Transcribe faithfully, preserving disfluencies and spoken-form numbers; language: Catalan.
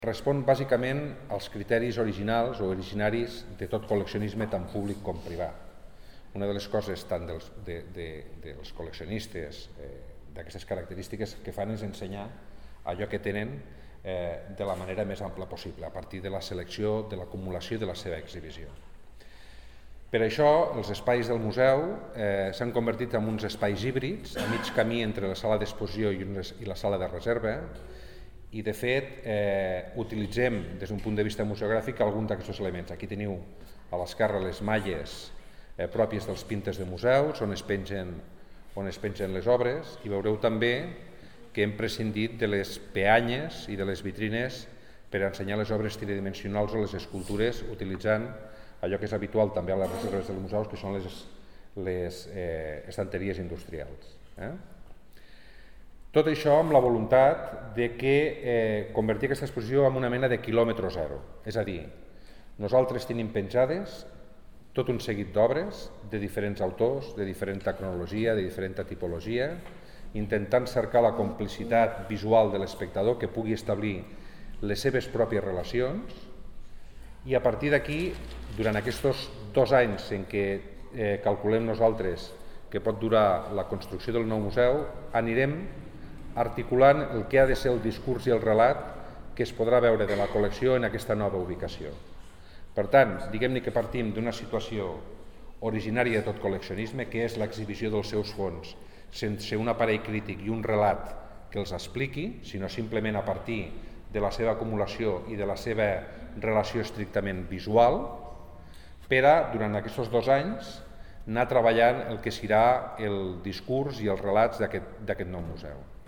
Respon bàsicament als criteris originals o originaris de tot col·leccionisme tant públic com privat. Una de les coses tant dels, de, de, dels col·leccionistes eh, d'aquestes característiques que fan és ensenyar allò que tenen eh, de la manera més ampla possible, a partir de la selecció, de l'acumulació i de la seva exhibició. Per això, els espais del museu eh, s'han convertit en uns espais híbrids, a mig camí entre la sala d'exposició i, i la sala de reserva, i de fet eh, utilitzem des d'un punt de vista museogràfic algun d'aquests elements. Aquí teniu a l'esquerra les malles eh, pròpies dels pintes de museus on es, pengen, on es pengen les obres, i veureu també que hem prescindit de les peanyes i de les vitrines per ensenyar les obres tridimensionals o les escultures utilitzant allò que és habitual també a les reserves dels museus, que són les, les eh, estanteries industrials. Eh? Tot això amb la voluntat de que eh, convertir aquesta exposició en una mena de quilòmetre zero. És a dir, nosaltres tenim penjades tot un seguit d'obres de diferents autors, de diferent cronologia, de diferent tipologia, intentant cercar la complicitat visual de l'espectador que pugui establir les seves pròpies relacions, i a partir d'aquí, durant aquests dos anys en què eh, calculem nosaltres que pot durar la construcció del nou museu, anirem articulant el que ha de ser el discurs i el relat que es podrà veure de la col·lecció en aquesta nova ubicació. Per tant, diguem-ne que partim d'una situació originària de tot col·leccionisme, que és l'exhibició dels seus fons, sense un aparell crític i un relat que els expliqui, sinó simplement a partir de la seva acumulació i de la seva relació estrictament visual, per a, durant aquests dos anys, anar treballant el que serà el discurs i els relats d'aquest nou museu.